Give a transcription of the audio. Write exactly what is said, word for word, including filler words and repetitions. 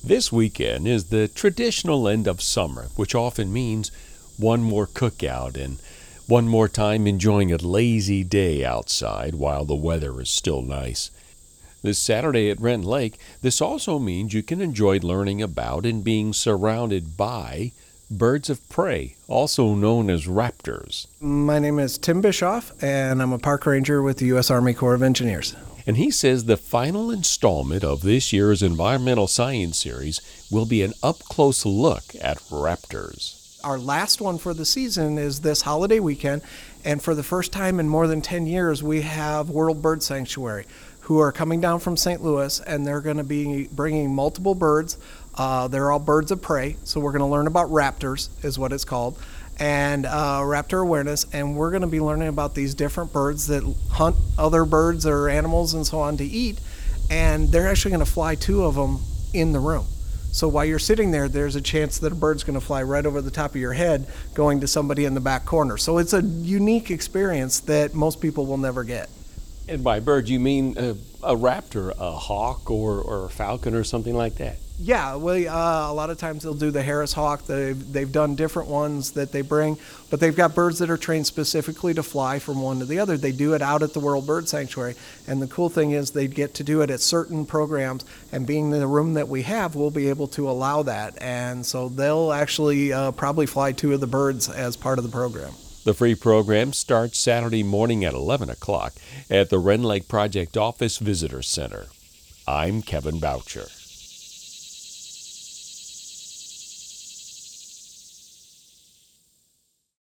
This weekend is the traditional end of summer, which often means one more cookout and one more time enjoying a lazy day outside while the weather is still nice. This Saturday at Rend Lake, this also means you can enjoy learning about and being surrounded by birds of prey, also known as raptors. My name is Tim Bischoff, and I'm a park ranger with the U S Army Corps of Engineers. And he says the final installment of this year's Environmental Science Series will be an up-close look at raptors. Our last one for the season is this holiday weekend, and for the first time in more than ten years, we have World Bird Sanctuary, who are coming down from Saint Louis, and they're going to be bringing multiple birds. Uh, they're all birds of prey, so we're going to learn about raptors, is what it's called, and uh, raptor awareness, and we're going to be learning about these different birds that hunt other birds or animals and so on to eat, and they're actually going to fly two of them in the room. So while you're sitting there, there's a chance that a bird's going to fly right over the top of your head going to somebody in the back corner. So it's a unique experience that most people will never get. And by bird, you mean a, a raptor, a hawk or, or a falcon or something like that? Yeah, well, uh, a lot of times they'll do the Harris hawk. They've, they've done different ones that they bring, but they've got birds that are trained specifically to fly from one to the other. They do it out at the World Bird Sanctuary, and the cool thing is they get to do it at certain programs, and being in the room that we have, we'll be able to allow that. And so they'll actually uh, probably fly two of the birds as part of the program. The free program starts Saturday morning at eleven o'clock at the Rend Lake Project Office Visitor Center. I'm Kevin Boucher.